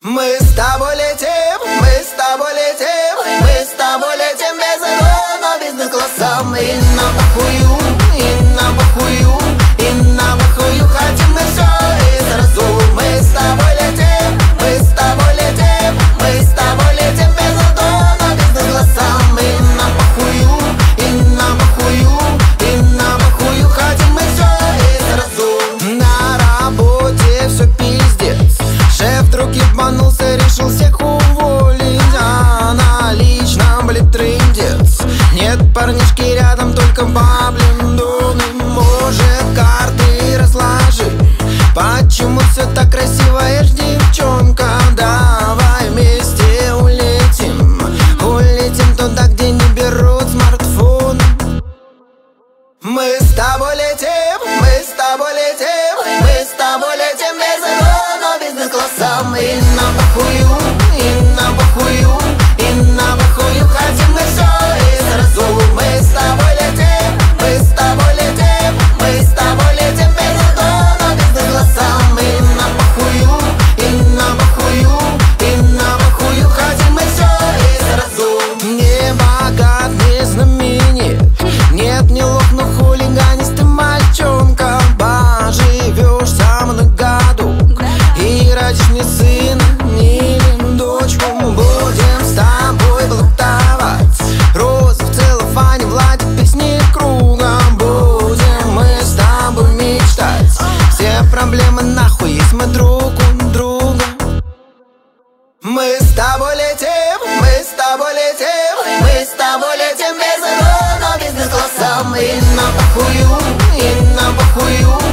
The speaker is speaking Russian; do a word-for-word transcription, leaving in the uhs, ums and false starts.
Мы с тобой летим, мы с тобой летим, мы с тобой летим без этого, но бизнес-классом. И на похую, и на похую, и на похую хотим мы все и сразу. Мы с тобой летим, мы с тобой летим, мы с тобой летим без этого, но бизнес-классом. И на похую, и на похую, и на похую хотим мы все и сразу. На работе все пиздец, шеф вдруг ебанулся, решил всех уволить. А на личном, блин, трындец. Нет парнишки рядом, только баблин. Может, карты разложи. Почему все так красиво, ешь, девчонка? Давай вместе улетим, улетим туда, где не берут смартфон. Мы с тобой летим, мы с тобой летим, мы с тобой летим без этого, но бизнес-классом. И на похую, и на похую, и на похую хотим мы все и сразу. Мы с тобой летим, мы с тобой летим, мы с тобой летим без этого, но бизнес-классом. И на похую, и на похую, и на похую хотим мы все и сразу. Не богат, не знаменит, нет, не лох, но хулиганистый мальчонка. Поживешь со мной году и родишь мне сына или дочку. Будем с тобой блатовать розы в целлофане, в лате песни кругом. Будем мы с тобой мечтать, все проблемы нахуй, есть мы друг у друга. Мы с тобой летим, мы с тобой летим, мы с тобой летим без этого, но бизнес-классом. И на похую, и на похую,